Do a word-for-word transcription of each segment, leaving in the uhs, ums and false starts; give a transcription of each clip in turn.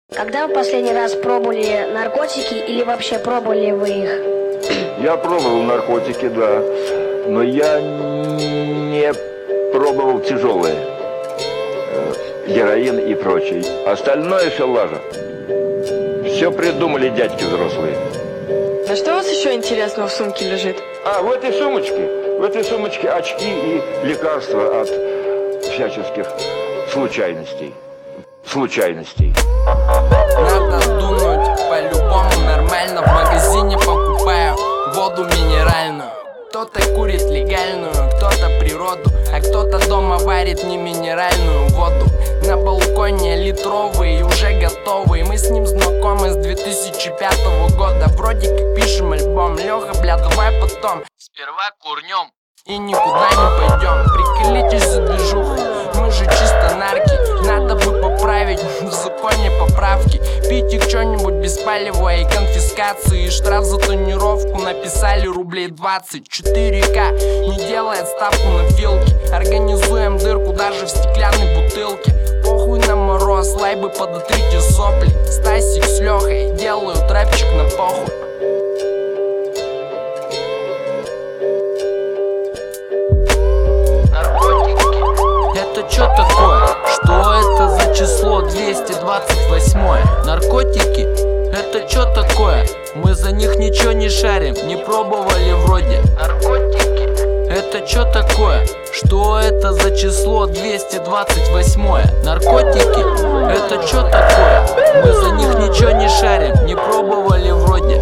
Когда вы последний раз пробовали наркотики или вообще пробовали вы их? Я пробовал наркотики, да, но я не пробовал тяжелые, героин и прочее. Остальное все лажа. Все придумали дядьки взрослые. А что у вас еще интересного в сумке лежит? А, в этой сумочке, в этой сумочке очки и лекарства от всяческих случайностей. Случайностей. Надо думать по-любому нормально. В магазине покупаю воду минеральную. Кто-то курит легальную, кто-то природу, а кто-то дома варит не минеральную воду. На балконе литровый, уже готовый. Мы с ним знакомы с две тысячи пятого года. Вроде как пишем альбом. Леха, бля, давай потом. Сперва курнем и никуда не пойдем. Приколитесь за движуху, мы же чисто нарки. Надо бы поправить в законе поправки. Пить их что-нибудь беспалевое и конфискации. И штраф за тонировку написали рублей двадцать. четыре ка не делает ставку на филки. Организуем дырку даже в стеклянной бутылке. Похуй на мороз, лайбы подотрите сопли. Стасик с Лехой делают рэпчик на похуй. Это что такое? Что это за число двести двадцать восемь? Наркотики? Это что такое? Мы за них ничего не шарим, не пробовали вроде. Наркотики? Это что такое? Что это за число двести двадцать восемь? Наркотики? Это что такое? Мы за них ничего не шарим, не пробовали вроде.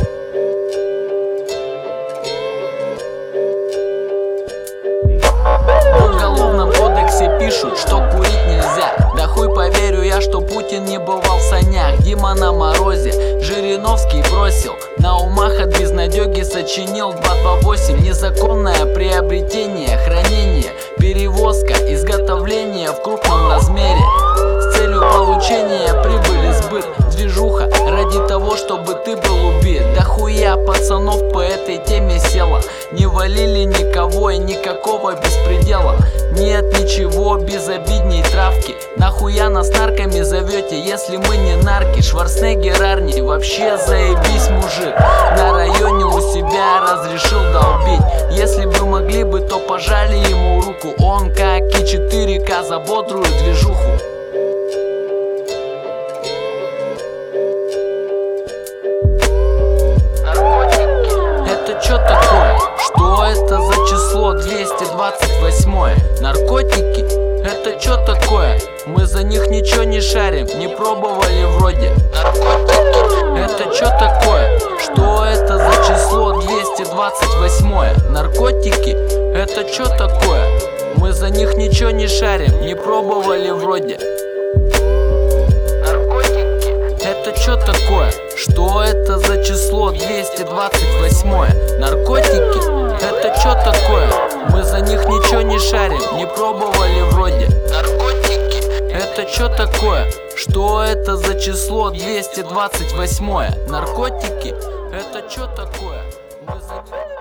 В уголовном кодексе пишут, что курить нельзя. Да хуй поверю я, что Путин не бывал в санях. Дима на морозе, Жириновский бросил. На умах от безнадёги сочинил два два восемь. Незаконное приобретение, хранение, перевозка, изготовление в крупном размере с целью получения прибыли, сбыт, движуха ради того, чтобы ты был убит. Да хуя пацанов по этой теме села. Не валили никого и никакого беспредела. Нет ничего безобидней травки. Нахуя нас нарками зовете, если мы не нарки? Шварценеггер Арни, вообще заебись мужик. На районе у себя разрешил долбить. Если бы могли бы, то пожали ему руку. Он как и четыре ка за бодрую движуху. Это что такое? Что это за число двести двадцать восемь? Наркотики? Это что такое? Мы за них ничего не шарим, не пробовали вроде. Наркотики? Это что такое? Что это за число двести двадцать восемь? Наркотики? Это что такое? Мы за них ничего не шарим, не пробовали вроде. Это что такое? Что это за число двести двадцать восемь? Наркотики? Это что такое? Мы за них ничего не шарим, не пробовали вроде. Наркотики? Это что такое? Что это за число двести двадцать восемь? Наркотики? Это что такое? Мы за них...